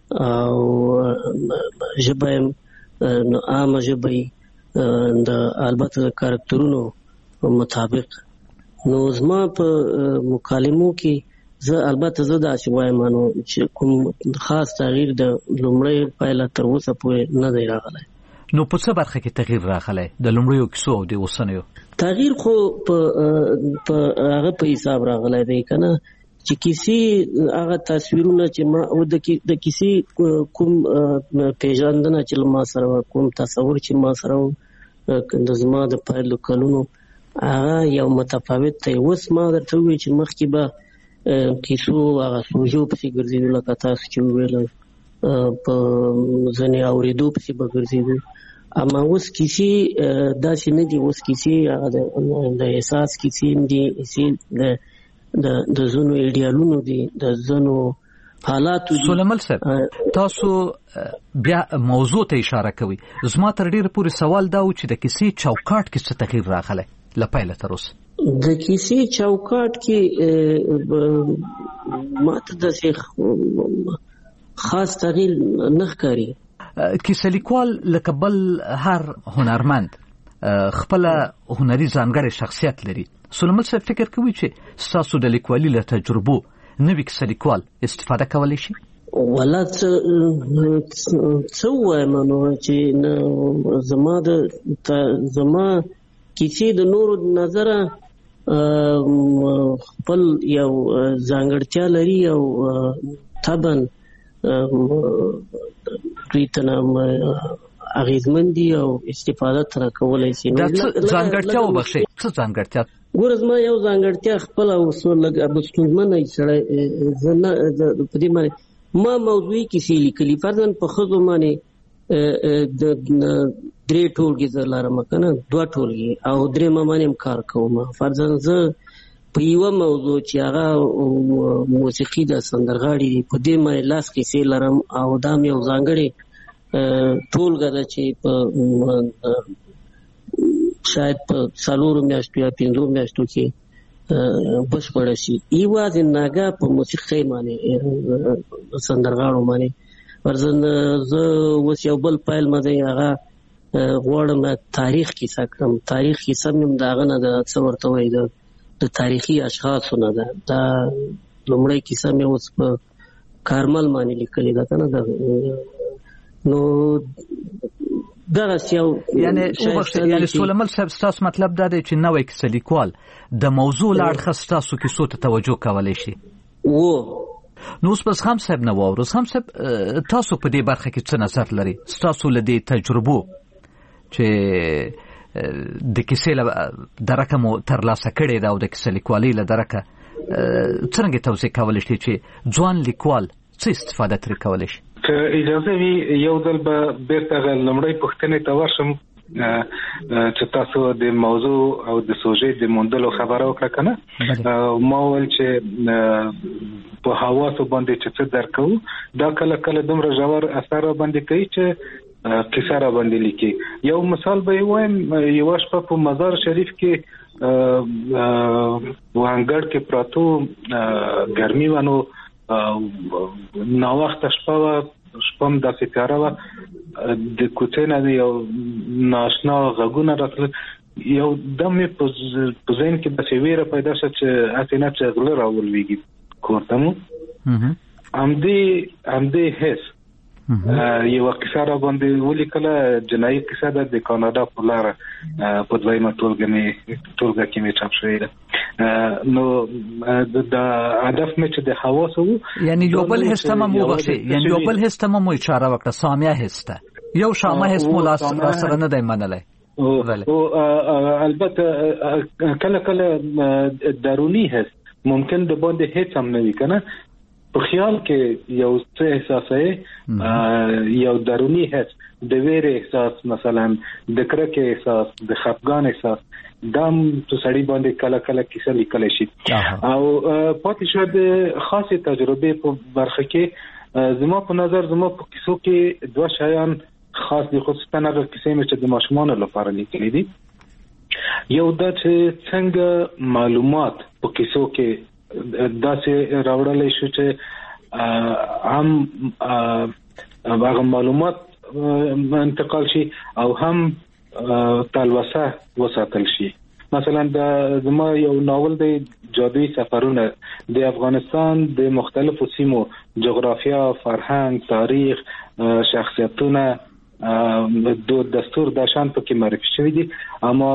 او ژبه عامه ژبه د البته د کاراکترونو مطابق. نو زما په مکالمو کې زه البته زه داسې وایم نو چې کوم خاص تغییر د لومړۍ پایله تر اوسه پورې نه دی راغلی. نو په څه برخه کې تغییر راغلی د لومړیو کیسو او د اوسنیو؟ تغییر خو په هغه په حساب راغلی دی که نه چې کیسې هغه تصویرونه چې ما د کیسې کوم پیژندنه چې له ما سره کوم تصور چې ما سره د زما د پیلو کلونو هغه یو متفاوت دی. اوس ما درته ووایي چې مخکې به کیسو هغه سوژو پسې ګرځېدو لکه تاسو چې وویل په ځینې اورېدو پسې به ګرځېدو، اما اوس کیسې داسې نه دي. اوس کیسې هغه د احساس کیسې دي، د ځینو ایډیالونو دي، د ځینو حالاتو دي. سلیمان صاحب تاسو بیا موضوع ته اشاره کوي، زما تر ډېره پورې سوال دا و چې د کیسې چوکاټ کې څه تغییر راغلی له پیله تر اوسه؟ د کیسې چوکاټ کې ماته داسې خاص تغییر نه ښکاري. کیسه لیکوال لکه بل هر هنرمند خپله هنري ځانګړی شخصیت لري. سلیمان صاحب فکر کوي چې ستاسو د لیکوالي له تجربو نوي کیسه لیکوال استفاده کولی شي؟ والله څه ووایم نو چې زما د زما کیسې د نورو نظره خپل یو ځانګړتیا لري او طبعا دوی ته اغېزمن دي او استفاده ترې کولی شي. دا څه ځانګړتیا وبخښئ، څه ځانګړتیا؟ ګوره زما یو ځانګړتیا خپله اوسو لږ ستونزمنه سړی زه نه په دې باندې ما موضوعي کیسې لیکلي، فرضاً په ښځو باندې درې ټولګې زه لرم که نه دوه ټولګې او درېیمه باندې هم کار کوم. فرضاً زه په یو موضوع چې هغه موسیقي د سندرغاړي په دې مې لاس کې سي لرم او دا مې یو ځانګړي ټولګه ده چې په شاید په څلورو میاشتو یا پنځو میاشتو کې بشپړه شي. یوازې ناګه په موسیقي باندې سندرغاړو باندې ورځن زه اوس یو بل پیل مې هغه غواړم تاریخ کیسه کړم. تاریخ کیسه مې د هغه نه د څه ورته وایي د د تاریخي اشخاصو نه ده. دا لومړی کیسه مې اوس په کارمل باندې لیکلې ده که نه. نو دغسې یو یعنې سولمل صاحب ستاسو مطلب دا دی چې نوی کیسه لیکوال د موضوع له اړخه ستاسو کیسو ته توجه کولی شي. و نو اوس بس هم صاحب نه واورو. هم صاحب تاسو په دې برخه کې څه نظر لري؟ ستاسو له دې تجربو چې د کیسې له درکه مو ترلاسه کړې ده او د کیسه لیکوالۍ له درکه څرنګه توضیح کولی شئ چې ځوان لیکوال څه استفاده ترې کولی شي؟ که اجازه وي یو ځل به بیرته لومړۍ پوښتنې ته ورشم چې تاسو د موضوع او د سوژې د موندلو خبره وکړه که نه. ما ویل چې په حواسو باندې چې څه درک کوو دا کله کله دومره ژور اثر را باندې کوي چې کیسه را باندې لیکي. یو مثال به وایم، یوه شپه په مزار شریف کې وانګړ کې پراتو ګرمي و، نو ناوخته شپه وه، شپه هم داسې تیاره وه، د کوڅې نه یو ناشنا غږونه راتلل. یو دم مې په ذهن کې داسې ویره پیدا شوه چې هسې نه چې غله راولوېږي کور ته مو. همدې همدې حس یو کیسه را باندې ولیکله، جنایي کیسه ده، د کاناډا په لاره په دویمه ټولګه مې ټولګه کې مې چاپ شوې ده. نو د هدف مې چې د حواسو یعنی یو بل حس ته مو وبخښئ، یعنی یو بل حس ته مو اشاره وکړه، سامعه حس ته، یو شامه حس مو لاس سره نه دی منلی. او البته کله کله درونی حس ممکن د باندې هیڅ هم نه وي کنه، په خیال کې یو څه احساسه، یو درونی حس، د ویرې احساس، مثلا د کرکې احساس، د خفګان احساس، دام تو سړی باندې کله کله کیسه لیکلی شي. او پاتې شو د خاصې تجربې په برخه کې زما په نظر زما په کیسو کې دوه شیان خاص دي، خصوصا هغه کیسې مې چې د ماشومانو لپاره لیکلي دي. یو دا چې څنګه معلومات په کیسو کې داسې راوړلی شو چې هم هغه معلومات انتقال شي او هم تلوسه وساتل شي. مثلا د زما یو ناول دی جادویي سفرونه، د افغانستان د مختلفو سیمو جغرافیا، فرهنګ، تاریخ، شخصیتونه، دو دستور د شان پکې معرفي شوي دي. اما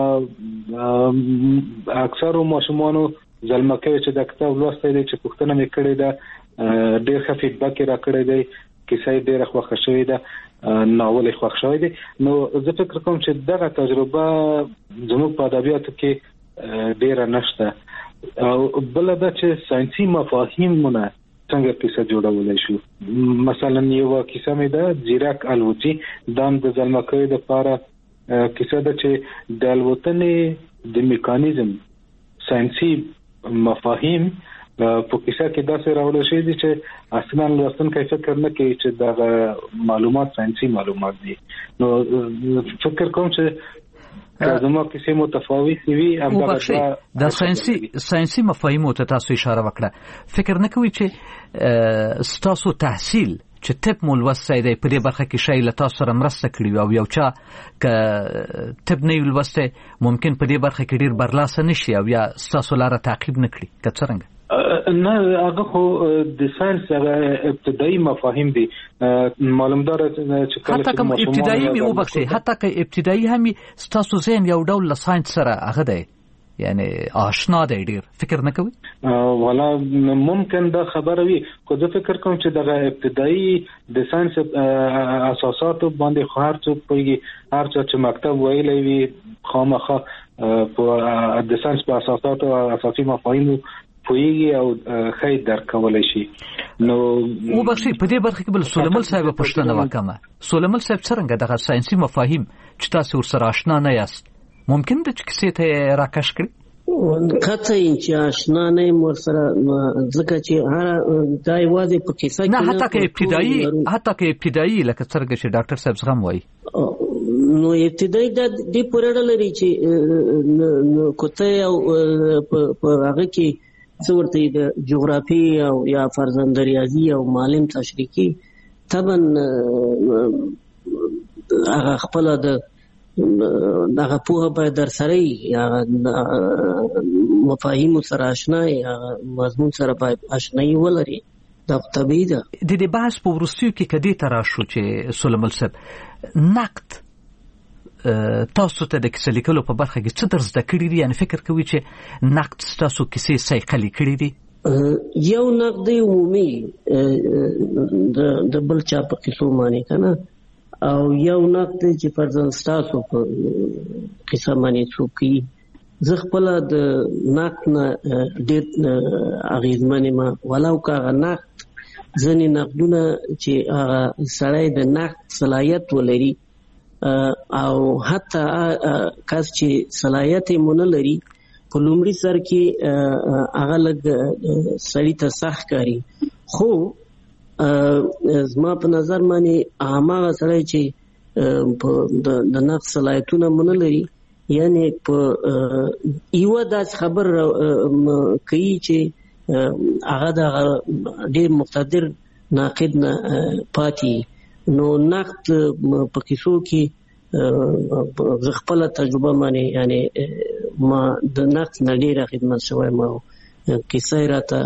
اکثرو ماشومانو زلمه کوي چې د کتاب لوستی دی، چې پوښتنه مې کړې ده، ډېر ښه فیډبک یې راکړی دی، کیسه یې ډېره خوښه شوې ده، ناول یې خوښ شوی دی. نو زه فکر کوم چې دغه تجربه زموږ په ادبیاتو کې ډېره نشته. او بله دا چې ساینسي مفاهیمونه څنګه کیسه جوړولی شو. مثلا یوه کیسه مې ده ځیرک الوتي، دا هم د زلمه کوي دپاره کیسه ده چې د الوتنې د میکانیزم ساینسي مفاهیم په کیسه کې داسې راوړل شوي دي چې اصلا لوستونکی فکر نه کوي چې دغه معلومات ساینسي معلومات دي. نو فکر کوم چې زما کیسې متفاوت وي. د ساینسي ساینسي مفاهیمو ته تاسو اشاره وکړه، فکر نه کوي چې ستاسو تحصیل چې طب مو لوستی دی په دې برخه کې شی له تاسو سره مرسته کړې وي، او یو چا که طب نه وي لوستی ممکن په دې برخه کې ډېر برلاسه نه شي او یا ستاسو لاره تعقیب نه کړي، که څرنګه؟ نه، هغه خو د ساینس هغه ابتدایي مفاهیم دي. معلوم داره چې کله حتی که ابتدایي مې وبخښئ، حتی که ابتدایي هم ستاسو ذهن یو ډول له ساینس سره هغه دی، یعنی آشنا دی ډېر، فکر نه کوي؟ والا ممکن دا خبره وي، خو زه فکر کوم چې دغه ابتدایي د ساینس اساساتو باندې خو هر څوک پوهېږي، هر څه چې مکتب ویلی وي خامخا په د ساینس په اساساتو اساسي مفاهیمو پوهېږي او ښه درک کولی شي. نو وبخښئ، په دې برخه کې بل سلیمان صاحب پوښتنه وکړمه. سلیمان صاحب څرنګه دغه ساینسي مفاهیم چې تاسو ورسره آشنا نه یاست ممکن ده چې کیسې ته راکش کړي؟ قطعي چې آشنا نه یم ورسره ځکه چې هر دا یوازې په کیسه کې نه حتی که ابتدایي حتی که ابتدایي لکه څرنګه چې ډاکټر صاحب زغم وایي نو ابتدایي دا دې پورې اړه لري چې کوته او په هغه کې څه ورته د جغرافي او یا فرضاً د ریاضي او معلم تشریحي طبعا هغه خپل د دغه پوهه باید در سره یا مفاهیم سره آشنا یا مضمون سره باید آشنایی ولري دا طبیعي ده. د دې بحث په وروستیو کې کدی تر شو چې سلیمان صاحب نقد تاسو ته د کیسې لیکلو په برخه کې څه درس د کړی دی، یعنی فکر کوي چې نقد تاسو کیسې سایقلي کړی دی؟ یو نقد عمومي د بل چا په کیسو باندې کنه او یو نقد چې فرضاً تاسو په قصه باندې څوکي زه خپل د نقد نه ډېر اغیزمن ما ولو کا نقد ځنې نقدونه چې هغه سړی د نقد صلاحیت ولري او حتی کس چې صلاحیت یې مونږ لري په لومړي سر کې هغه لږ سړی ته سخت کاری، خو زما په نظر باندې هغه سړی چې د نقد صلاحیتونه مونږ لري یعنی په یو داس خبر کوي چې هغه د ډېر مقتدر ناقد نه پاتې. نو نقد په کیسو کې خپل تجربه باندې یعنی ما د نقد نه ډېره خدمت شوی ما کیسه راته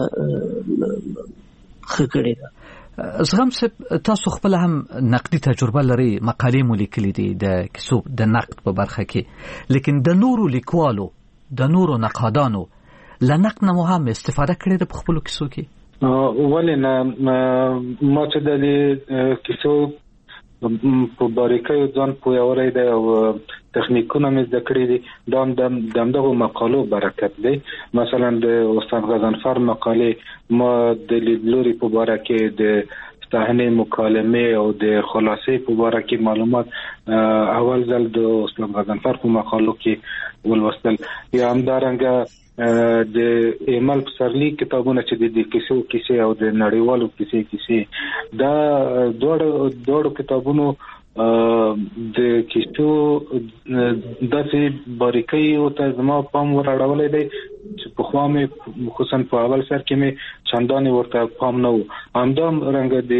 ښه کړې ده. زغم صاحب تاسو خپل هم نقدي تجربه لري، مقالې مو لیکلي دي د کیسو د نقد په برخه کې، لیکن د نورو لیکوالو د نورو نقادانو له نقد نه مو هم استفاده کړې ده په خپلو کیسو کې؟ ولې نه، ما چې د کیسو په باریکۍ ځان پوهولی دی او تخنیکونه مې زده کړي دي، دا هم د همدغو مقالو برکت دی. مثلا د استاد غضنفر مقالې ما د لیدلوري په باره کې د صحنې مکالمې او د خلاصې په باره کې معلومات اول ځل د استاد غضنفر په مقالو کې ولوستل. یا همدارنګه د ایمل پسرلی کتابونه چې د کیسو کیسې او د نړیوالو کیسې کیسې دا دوړ دوړ کتابونو د کیسو داسې باریکۍ او ته زما پام وراړولې دی چې په خوا مې خصوصا په اول سر کې مې چندانې ورته پام نه و. همدا رنګ د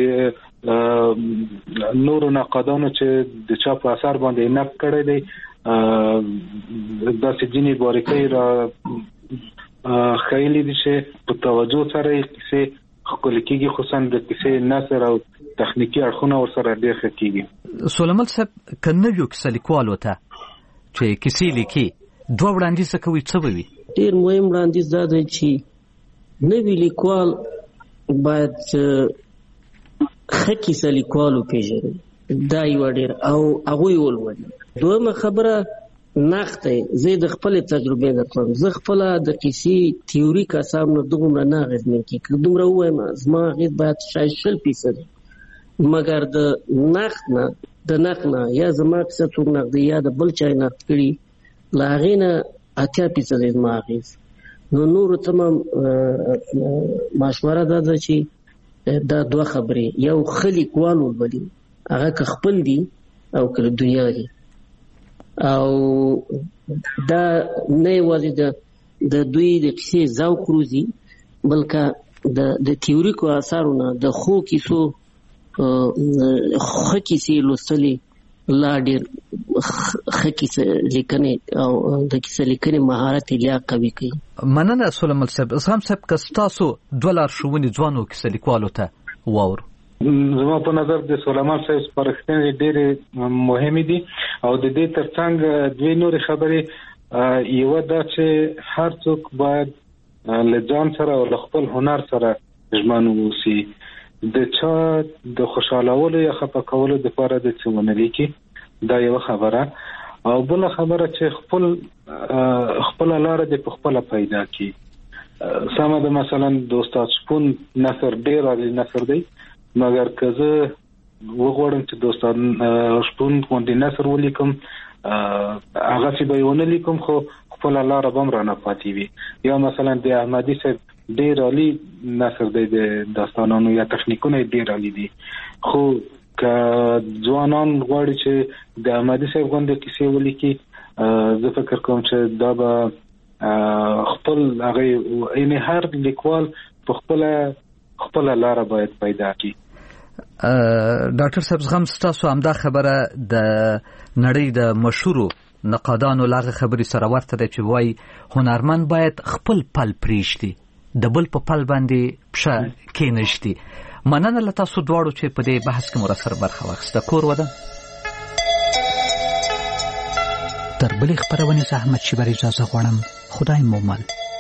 نورو نقادانو چې د چا په اثر باندې نقد کړی دی داسې ځینې باریکۍ را خیلی دي چې په توجه سره کیسې ښکلې کېږي، خصوصا د کیسې نثر او تخنیکي اړخونه ورسره ډېر ښه کېږي. سلیمان صاحب که نویو کیسه لیکوالو ته چې کیسې لیکي دوه وړاندیزه کوي څه به وي؟ ډېر مهم وړاندیز دا دی چې نوی لیکوال باید ښه کیسه لیکوال وپېژني، دا یوه ډېر او هغوی ولولي. دویمه خبره نقد دی. زه د خپلې تجربې درکوم، زه خپله د کیسې تیوریک اثار نه دومره نه اغېزمن کېږي. که دومره ووایم زما اغېز باید شاید شل فیصده، مګر د نقد نه د نقد نه یا زما کیسه څوک نقدي یا د بل چا نقد کړي له هغې نه اتیا فیصده زما اغېز. نو نورو ته هم مشوره دا ده چې دا دوه خبرې، یو ښه لیکوال ولولي هغه که خپل دي او که دنیا دي، او دا نه یوازې د دوی د کیسې ذوق روزي بلکې د تیوریکو اثارو نه د ښو کیسو ښه کیسې لوستلې لا ډېر ښه کیسه لیکنې او د کیسه لیکنې مهارت یې لا قوي کوي. مننه سلیمان صاحب. زغم صاحب که ستاسو دوه لارښوونې ځوانو کیسه لیکوالو ته واورو؟ زما په نظر د سلیمان صاحب سپارښتنې ډېرې مهمې دي او د دې ترڅنګ دوې نورې خبرې. یوه دا چې هر څوک باید له ځان سره او له خپل هنر سره ژمن واوسي، د چا د خوشحالولو یا خفه کولو دپاره د څه ونه لیکي، دا یوه خبره. او بله خبره چې خپل خپله لاره دې په خپله پیدا کړي. سمه ده، مثلا د استاد شپون نثر ډېر عالي نثر دی، مګر که زه وغواړم چې د استاد شپون غوندې نثر ولیکم هغسې به یې ونه لیکم، خو خپل لار بم را نه پاتې وي. یا مثلا د احمدي صاحب ډیر عالی نثر دی د داستانونو یا تخنیکونه ډیر عالی دي، خو که ځوانان غواړي چې د احمدي صاحب غونډه کیسې ولیکي، زه فکر کوم چې دا به خپل هغه یعنی هر لیکوال په خپل خپل لار باید پیدا کړي. ډاکټر صاحب زغم ستاسو همدا خبره د نړۍ د مشهورو نقادانو لاغه خبري سره ورته ده چې وای هنرمند باید خپل پل پریږدي، د بل په پل باندې پښه کېنږدي. مننه له تاسو دواړو چې په دې بحث کې مو سره برخه واخیسته. کور ودان تر بلې خبرونې زحمت شي بر اجازه غواړم. خدای مو مل.